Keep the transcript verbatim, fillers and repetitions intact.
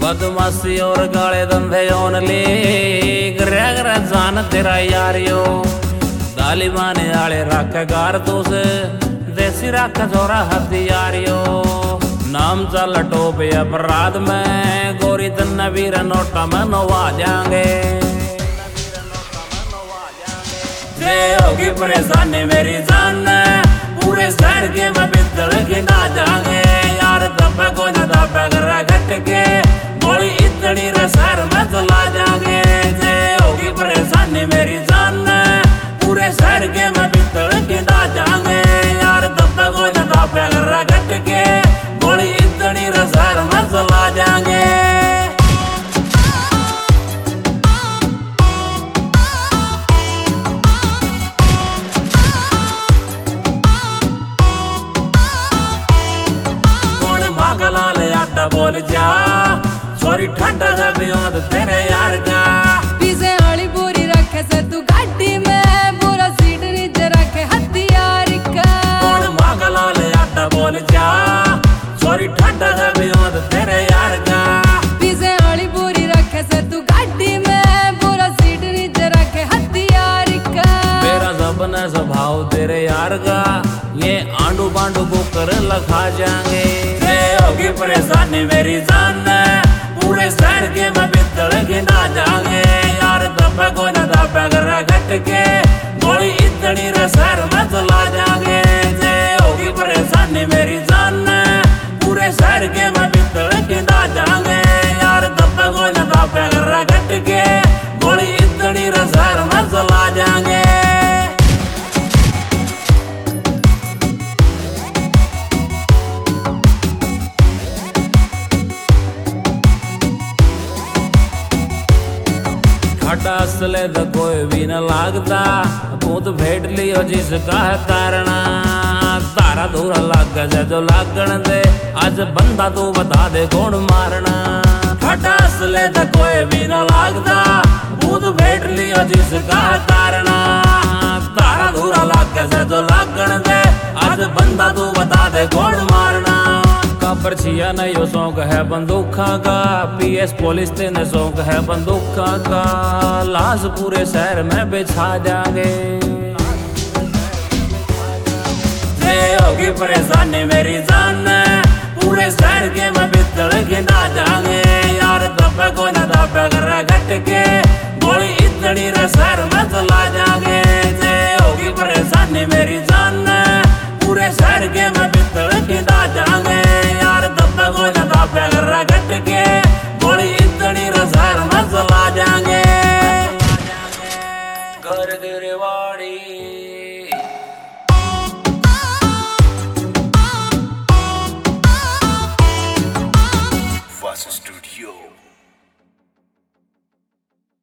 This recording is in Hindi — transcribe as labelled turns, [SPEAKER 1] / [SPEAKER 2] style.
[SPEAKER 1] बदमाशी और गाले धंधे ओनली गरे गरे जान तेरा यारियो तालिबान आले रख गार से देसी रख जोरा हथियारियो नाम चल टोपे अपराध में गोरी तन्ना वीर नोटा में नवा जाएंगे जे होगी परेशानी मेरी जान पूरे शहर के मैं बिस्तर के ना जाएंगे यार तब को न तब कर घट के गोली इतनी रसर में चला जाएंगे जे होगी परेशानी मेरी जान पूरे शहर के मैं बिस्तर के ना जाएंगे यार तब को न तब कर घट के गोली इतनी रसर में चला जाएंगे बोल जा सॉरी ठंडा सा बियोद तेरे यार का
[SPEAKER 2] पीछे वाली पूरी रखे से तू गाड़ी में पूरा सीट नीचे रखे हथियार का
[SPEAKER 1] कौन मांगला ले आटा बोल जा सॉरी ठंडा सा बियोद तेरे यार का
[SPEAKER 2] पीछे वाली पूरी रखे से तू गाड़ी में पूरा सीट नीचे रखे हथियार का
[SPEAKER 1] मेरा सपना स्वभाव तेरे यार का ये आंडू बांडू को कर लखा जाएंगे होगी परेशानी मेरी जान पूरे शहर के मैं बिस्तर के ना जाएंगे यार तब को न तब कर घट के गोली इतनी रसर में चला जाएंगे जे होगी परेशानी मेरी जान पूरे शहर के मैं बिस्तर के ना जाएंगे यार तब को न तब कर घट के गोली इतनी रसर में चला जाएंगे खटा असले तो कोई भी न लागता भूत भेट लियो जिसका है तारना तारा धूरा लाग जा जो लागण दे आज बंदा तू बता दे कौन मारना खटा असले तो कोई भी न लागता भूत भेट लियो जिसका है तारना तारा धूरा लाग जा जो लागण दे आज बंदा तू बता दे कौन मारना पर्चिया ने यो शौक है बंदूका का पीएस पुलिस ने शौक है बंदूका का लाश पूरे शहर में बिछा जाएंगे होगी परेशानी मेरी जान पूरे शहर के मैं बिस्तर के ना जाएंगे यार तब को न तब कर घट के गोली इतनी रसर में चला जाएंगे होगी परेशानी मेरी जान पूरे शहर के मैं बिस्तर के ना जाएंगे घट के गोली इतनी रसर में चला जाएंगे घर गिरवाड़ी।